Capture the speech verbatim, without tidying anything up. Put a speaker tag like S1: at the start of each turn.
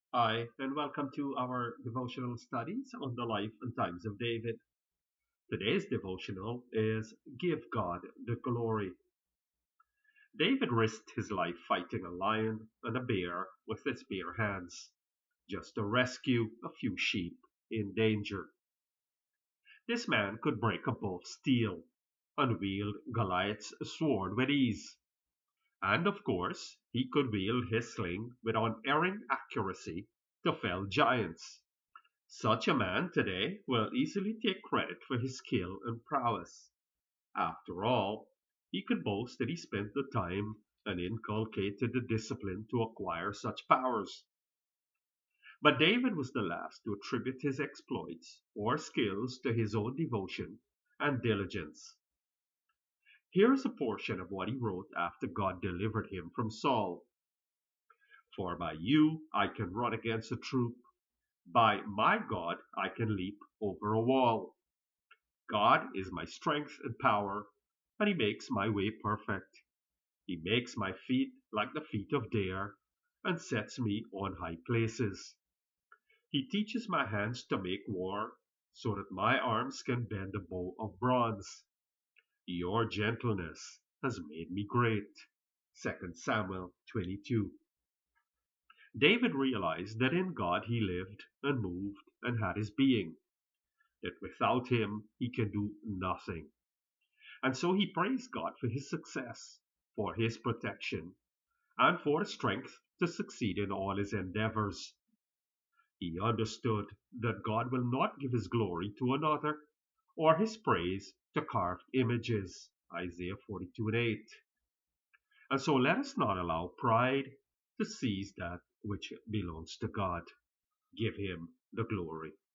S1: Hi, and welcome to our devotional studies on the life and times of David. Today's devotional is Give God the Glory. David risked his life fighting a lion and a bear with his bare hands, just to rescue a few sheep in danger. This man could break a bow of steel and wield Goliath's sword with ease. And of course, he could wield his sling with unerring accuracy to fell giants. Such a man today will easily take credit for his skill and prowess. After all, he could boast that he spent the time and inculcated the discipline to acquire such powers. But David was the last to attribute his exploits or skills to his own devotion and diligence. Here is a portion of what he wrote after God delivered him from Saul. For by you I can run against a troop. By my God I can leap over a wall. God is my strength and power, and He makes my way perfect. He makes my feet like the feet of deer, and sets me on high places. He teaches my hands to make war, so that my arms can bend a bow of bronze. Your gentleness has made me great. Second Samuel twenty-two. David realized that in God he lived and moved and had his being, that without him he can do nothing. And so he praised God for his success, for his protection, and for the strength to succeed in all his endeavors. He understood that God will not give his glory to another, or his praise to carved images. Isaiah forty-two and eight. And so let us not allow pride to seize that which belongs to God. Give him the glory.